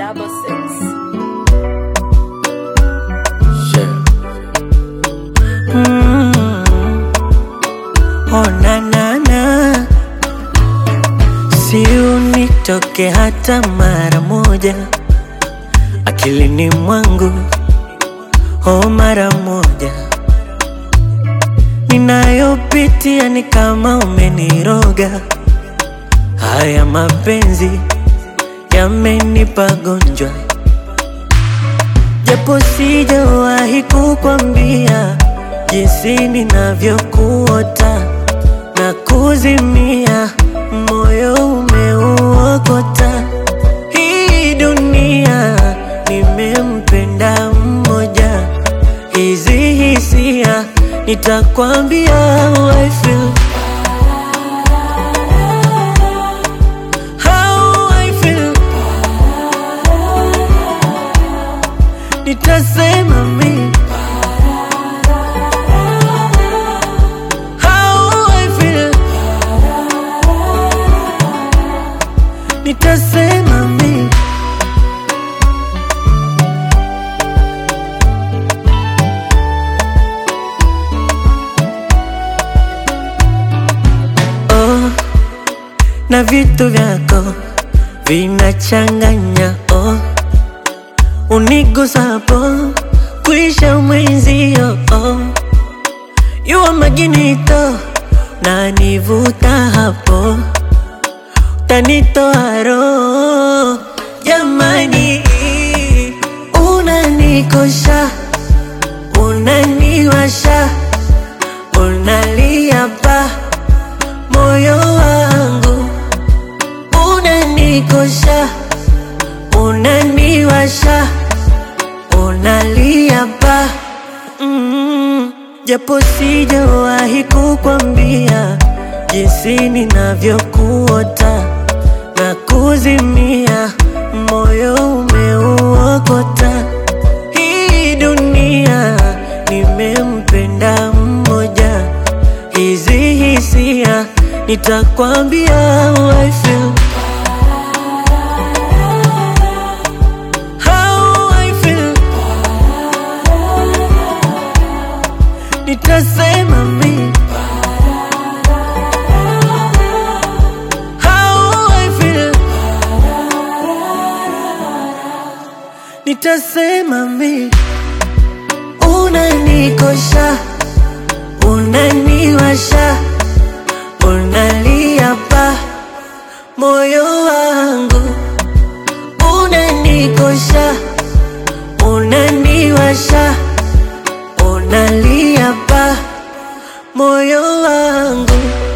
666. Yeah. Oh na na na, si unitoke hata mara moja akilini mwangu, oh mara moja. Ninayopitia ni kama umeniroga, haya mapenzi yamenipa gonjwa, japo sijawahi kukwambia jinsi ninavyokuota na kuzimia, moyo umeuokota. Hii dunia nimempenda mmoja, hizi hisia nitakwambia how I feel. How I feel. Nitasema mimi how I feel. Nitasema mimi. Oh, na vitu vyako vinachanganya. Oh, unigusapo kuisha mwenzio. Oh, yuwa maginito na nivuta hapo, tanitoa roho jamani. Unanikosha, unaniwasha, unalia pa moyo wangu. Unanikosha, unaniwasha, unalia pa japo sijawahi kukwambia jinsi ninavyokuota na kuzimia, moyo umeuokota. Hii dunia nimempenda mmoja, hizi hisia nitakwambia how I feel. How I feel. Nitasema mimi how I feel. Nitasema mimi. Unanikosha, unaniwasha, unalia pa moyo wangu. Unanikosha, unaniwasha, unalia pa moyo wangu.